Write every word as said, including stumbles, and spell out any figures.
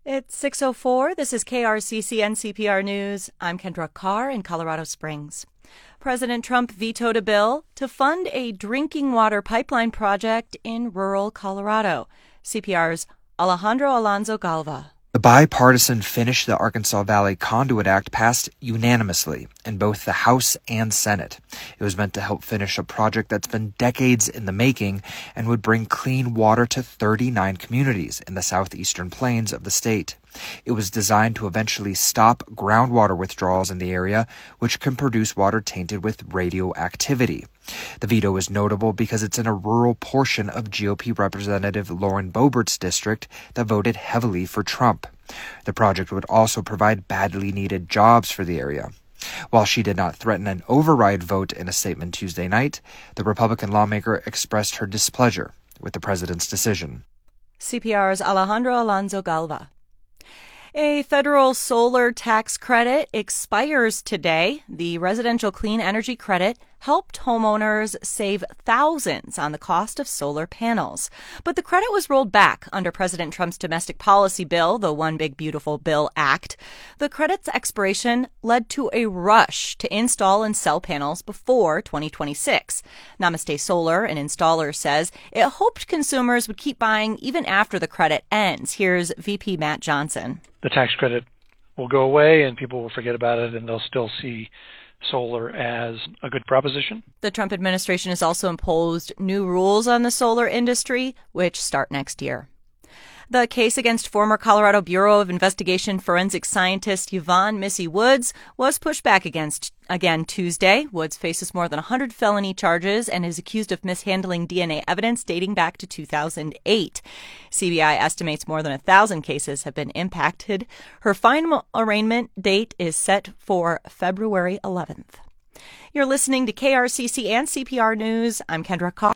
It's six oh four. This is K R C C and C P R News. I'm Kendra Carr in Colorado Springs. President Trump vetoed a bill to fund a drinking water pipeline project in rural Colorado. C P R's Alejandro Alonso Galva. The bipartisan Finish the Arkansas Valley Conduit Act passed unanimously in both the House and Senate. It was meant to help finish a project that's been decades in the making and would bring clean water to thirty-nine communities in the southeastern plains of the state. It was designed to eventually stop groundwater withdrawals in the area, which can produce water tainted with radioactivity. The veto is notable because it's in a rural portion of G O P Representative Lauren Boebert's district that voted heavily for Trump. The project would also provide badly needed jobs for the area. While she did not threaten an override vote in a statement Tuesday night, the Republican lawmaker expressed her displeasure with the president's decision. C P R's Alejandro Alonso Galva. A federal solar tax credit expires today. The residential clean energy credit helped homeowners save thousands on the cost of solar panels. But the credit was rolled back under President Trump's domestic policy bill, the One Big Beautiful Bill Act. The credit's expiration led to a rush to install and sell panels before twenty twenty-six. Namaste Solar, an installer, says it hoped consumers would keep buying even after the credit ends. Here's V P Matt Johnson. The tax credit will go away and people will forget about it and they'll still see solar as a good proposition. The Trump administration has also imposed new rules on the solar industry, which start next year. The case against former Colorado Bureau of Investigation forensic scientist Yvonne Missy Woods was pushed back against again Tuesday. Woods faces more than one hundred felony charges and is accused of mishandling D N A evidence dating back to two thousand eight. C B I estimates more than one thousand cases have been impacted. Her final arraignment date is set for February eleventh. You're listening to K R C C and C P R News. I'm Kendra Carr.